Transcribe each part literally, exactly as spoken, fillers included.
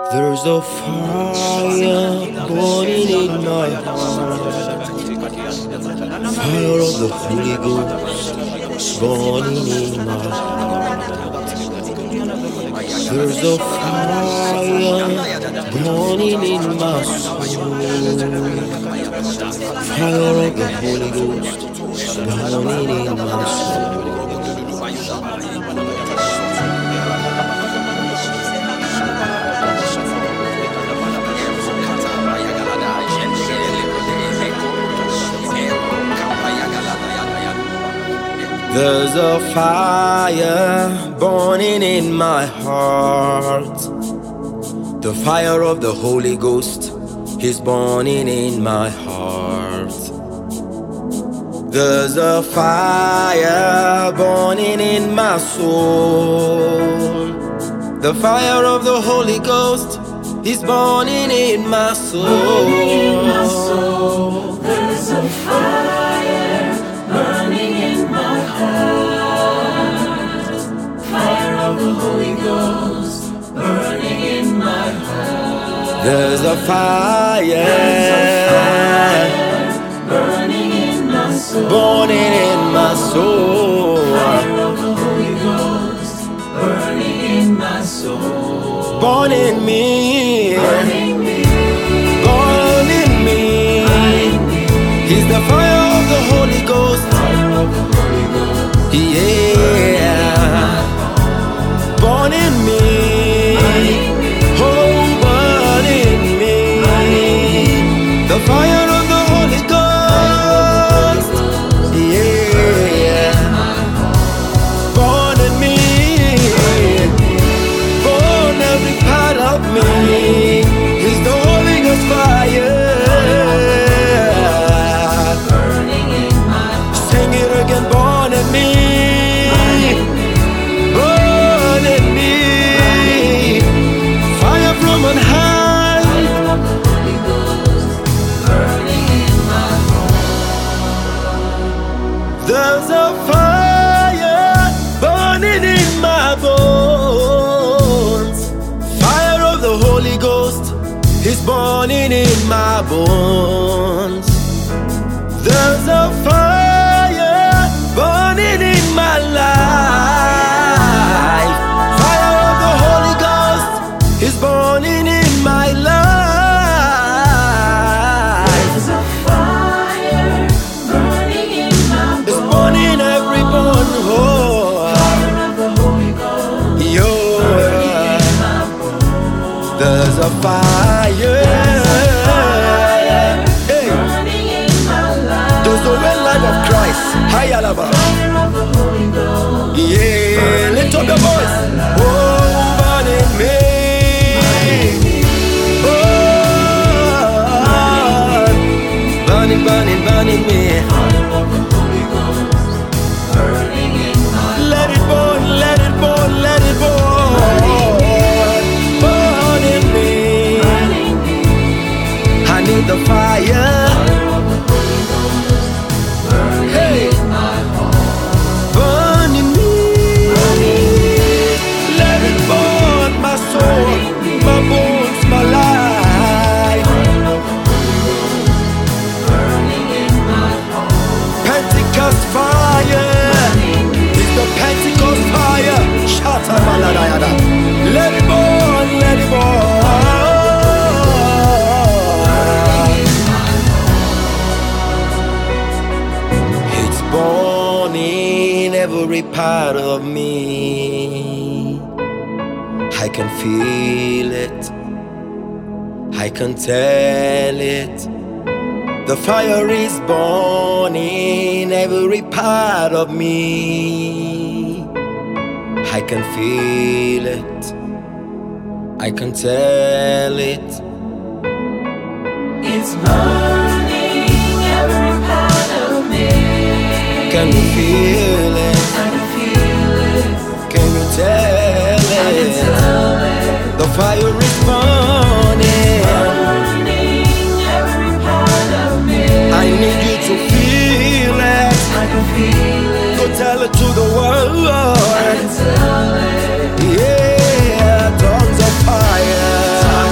There's a fire burning in my heart, fire of the Holy Ghost burning in my heart. There's a fire burning in my soul, fire of the Holy Ghost burning in my soul. There's a fire burning in my heart. The fire of the Holy Ghost is burning in my heart. There's a fire burning in my soul. The fire of the Holy Ghost is burning in my soul. Burning in my soul. There's a fire burning in my heart, fire of the Holy Ghost burning in my heart. There's a fire, There's a fire burning in my soul, burning in my soul. Fire of the Holy Ghost burning in my soul, Burning me, burning me, burning me. burning me. He's the fire of the Holy Ghost. Fire of the Holy Ghost, Yeah, burning me, burning me, oh, burning me. The fire of the Holy Ghost, yeah, burning me, burn every part of me. He's the Holy Ghost fire. burning in my heart. Sing it again, burning me, burning me. Fire from on high. Fire of the Holy Ghost burning in my heart. There's a fire burning in my bones. Fire of the Holy Ghost is burning in my bones. There's a fire burning in my life. Fire of the Holy Ghost is burning in my life. There's a fire burning in my It's bones. burning every bone. Oh, Fire of the Holy Ghost yo, burning in my bones. there's a fire. Hey, Burning in my life. there's the real life of Christ. Hayalaba. Fire of the Holy Ghost Yeah, lift up your voice. Oh, burning me. Oh, burning, burning, burning me. Fire of the Holy Ghost burning in my Let it burn, let it burn, let it burn. Burning me. burning me. I need the fire. Fire of the Holy Ghost burning Hey. in my heart. Burning me. Let it burn my soul, my bones, my life. Fire of the Holy Ghost burning in my heart. Pentecost fire. It's the Pentecost fire. Shata maladayada. Let it burn, let it burn. It's burning every part of me. I can feel it. I can tell it. The fire is burning every part of me. I can feel it. I can tell it. It's burning every part of me. Can you feel it? I can feel it. Can you tell I can it? tell it. The fire is burning. Burning every part of me. I need you to feel it. I can feel it. Go tell it to the world. I can tell it. Yeah, tongues of fire.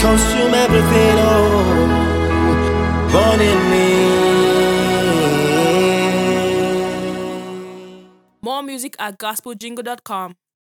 consume everything, oh, born in me. More music at gospel jingle dot com.